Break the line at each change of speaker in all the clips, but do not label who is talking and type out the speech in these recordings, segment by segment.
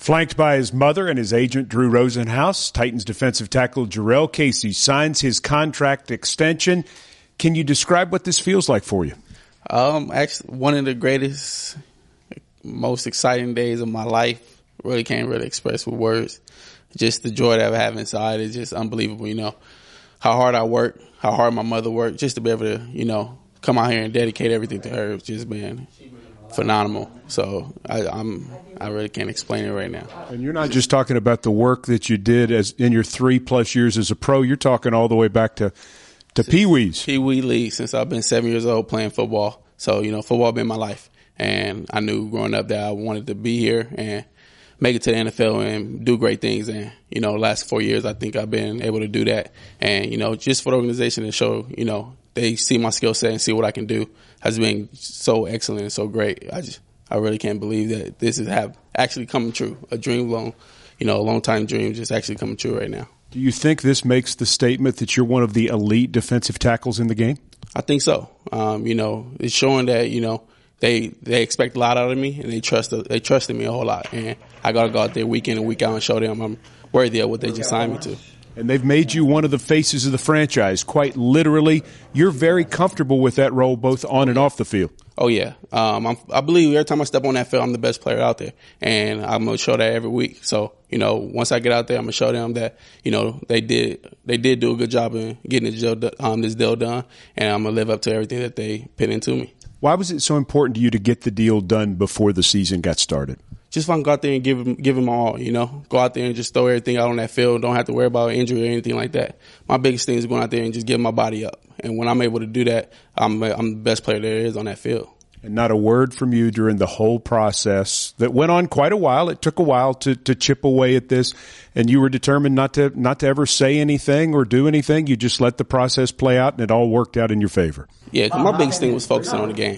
Flanked by his mother and his agent, Drew Rosenhaus, Titans defensive tackle Jurrell Casey signs his contract extension. Can you describe what this feels like for you?
Actually, one of the greatest, most exciting days of my life. Really can't really express with words. Just the joy that I have inside is just unbelievable, How hard I work, how hard my mother worked, just to be able to, come out here and dedicate everything to her. It's just been phenomenal. So I really can't explain it right now.
And you're not just talking about the work that you did as in your 3+ years as a pro. You're talking all the way back to Pee Wees.
Pee Wee League, since I've been 7 years old playing football. So, football been my life. And I knew growing up that I wanted to be here and make it to the NFL and do great things. And, the last 4 years, I think I've been able to do that. And, just for the organization to show, they see my skill set and see what I can do has been so excellent and so great. I really can't believe that this is actually coming true. A dream a long-time dream just actually coming true right now.
Do you think this makes the statement that you're one of the elite defensive tackles in the game?
I think so. It's showing that, they expect a lot out of me and they trusted me a whole lot. And I got to go out there week in and week out and show them I'm worthy of what they just signed me to.
And they've made you one of the faces of the franchise, quite literally. You're very comfortable with that role both on and off the field.
Oh, yeah. I believe every time I step on that field, I'm the best player out there. And I'm going to show that every week. So, once I get out there, I'm going to show them that, they did do a good job in getting this deal done. And I'm going to live up to everything that they put into me.
Why was it so important to you to get the deal done before the season got started?
Just want to go out there and give them all, Go out there and just throw everything out on that field. Don't have to worry about injury or anything like that. My biggest thing is going out there and just give my body up. And when I'm able to do that, I'm the best player there is on that field.
And not a word from you during the whole process that went on quite a while. It took a while to chip away at this, and you were determined not to ever say anything or do anything. You just let the process play out, and it all worked out in your favor.
Yeah, 'cause my biggest thing was focusing on the game.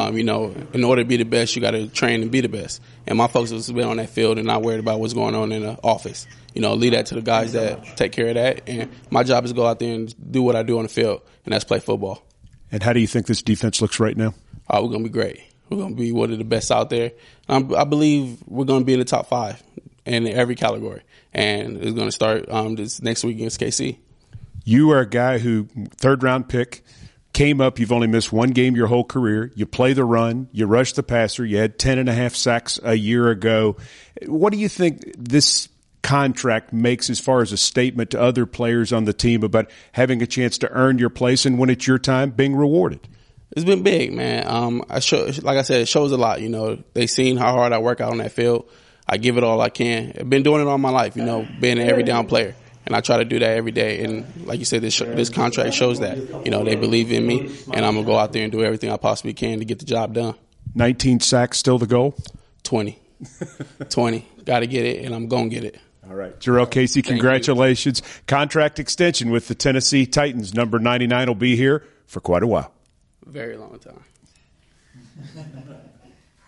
In order to be the best, you got to train and be the best. And my focus has been on that field and not worried about what's going on in the office. Leave that to the guys that take care of that. And my job is to go out there and do what I do on the field, and that's play football.
And how do you think this defense looks right now?
We're going to be great. We're going to be one of the best out there. I believe we're going to be in the top 5 in every category. And it's going to start this next week against KC.
You are a guy who, 3rd-round pick, came up. You've only missed one game your whole career. You play the run. You rush the passer. You had 10.5 sacks a year ago. What do you think this contract makes as far as a statement to other players on the team about having a chance to earn your place and when it's your time, being rewarded?
It's been big, man. Like I said, it shows a lot. They seen how hard I work out on that field. I give it all I can. I've been doing it all my life, being an every down player. And I try to do that every day. And like you said, this contract shows that. They believe in me, and I'm going to go out there and do everything I possibly can to get the job done.
19 sacks still the goal?
20. 20. Got to get it, and I'm going to get it.
All right. Jurrell Casey, congratulations. Contract extension with the Tennessee Titans. Number 99 will be here for quite a while.
Very long time.